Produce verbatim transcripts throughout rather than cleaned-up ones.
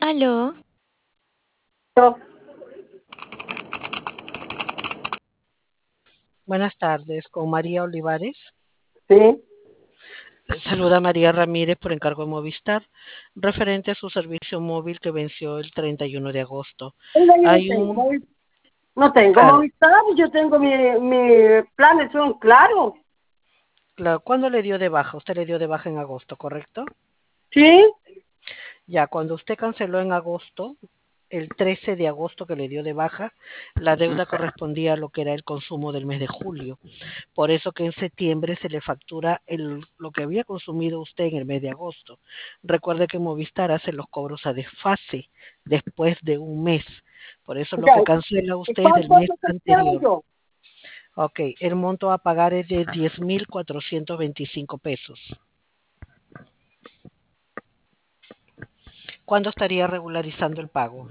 Aló, Buenas tardes, con María Olivares. Sí. Saluda María Ramírez por encargo de Movistar, referente a su servicio móvil que venció el treinta y uno de agosto. Oiga, yo no Hay tengo, un, Movi- no tengo claro, Movistar, yo tengo mi, mi planes son claros. claro, ¿cuándo le dio de baja? Usted le dio de baja en agosto, ¿correcto? ¿Sí? Ya, cuando usted canceló en agosto, el trece de agosto que le dio de baja, la deuda correspondía a lo que era el consumo del mes de julio. Por eso que en septiembre se le factura el, lo que había consumido usted en el mes de agosto. Recuerde que Movistar hace los cobros a desfase después de un mes. Por eso lo Ya, que cancela ¿y usted es del cuánto mes es lo que quiero anterior. yo? Ok, el monto a pagar es de diez mil cuatrocientos veinticinco pesos. ¿Cuándo estaría regularizando el pago?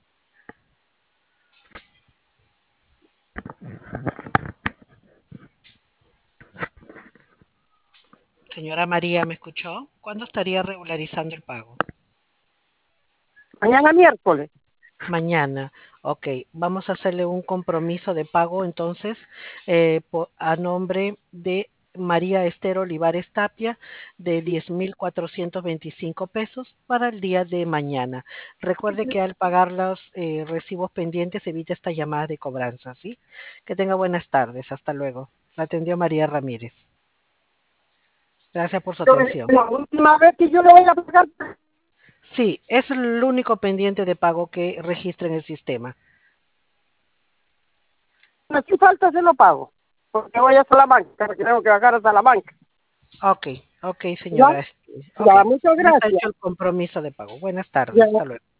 Señora María, ¿me escuchó? ¿Cuándo estaría regularizando el pago? Mañana miércoles. Mañana. Ok, vamos a hacerle un compromiso de pago entonces eh, po- a nombre de María Esther Olivares Tapia de diez mil cuatrocientos veinticinco pesos para el día de mañana. Recuerde que al pagar los eh, recibos pendientes evite esta llamada de cobranza, ¿sí? Que tenga buenas tardes. Hasta luego. La atendió María Ramírez. Gracias por su Yo, atención. la última vez que yo le voy a pagar, Sí, es el único pendiente de pago que registra en el sistema. aquí falta se lo pago. Porque voy a Salamanca, porque tengo que bajar a Salamanca. Ok, ok, ¿Ya? señora. este, Ok, Ya, muchas ya está gracias. hecho el compromiso de pago. Buenas tardes, Ya. hasta luego.